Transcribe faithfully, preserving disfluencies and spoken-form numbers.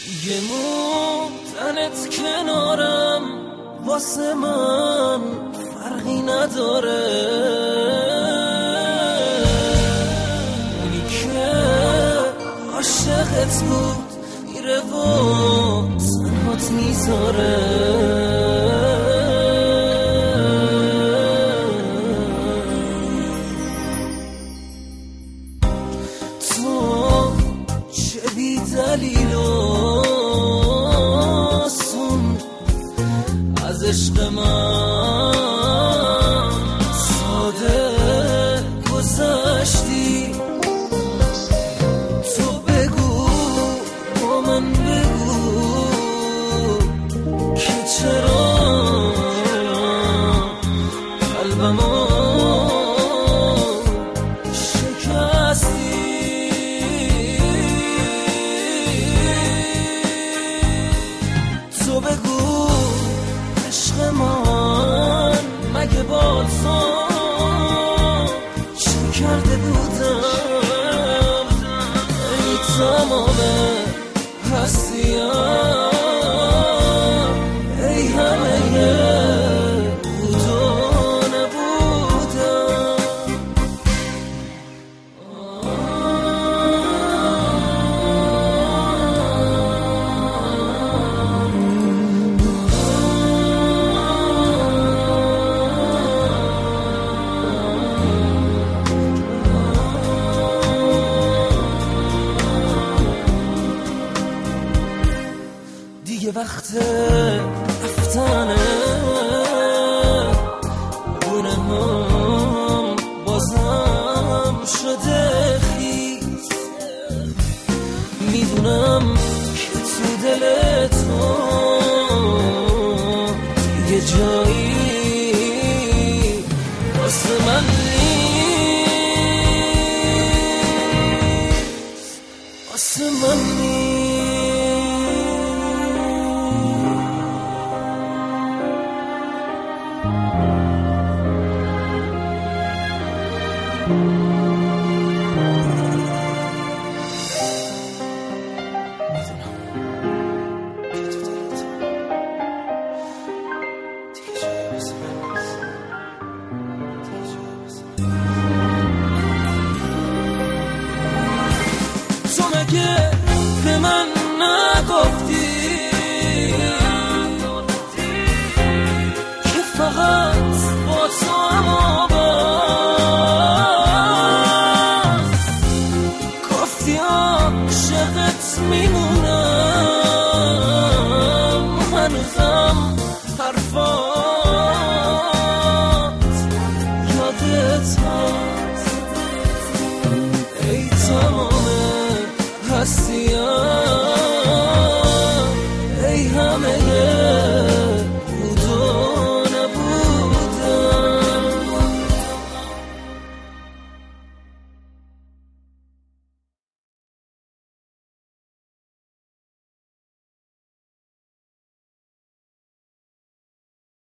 یه موندنت کنارم واسه من فرقی نداره، اونی که عاشقت بود میره و تنهات میذاره. دلیل آسون از عشق من ساده گذشتی، تو بگو با من بگو که چرا قلبمو تو بگو عشق من مگه با تو چه کرده بودم؟ ای تمام هستیم، ای همه بود و نبودم. دیگه وقت رفتنه، گونه‌هام بازم شده خیس، میدونم که تو دل تو دیگه جایی واسه من نیست، واسه من نیست. تو مگه به من نگفتی که فقط با تو اما بس، گفتی عاشقت میمونم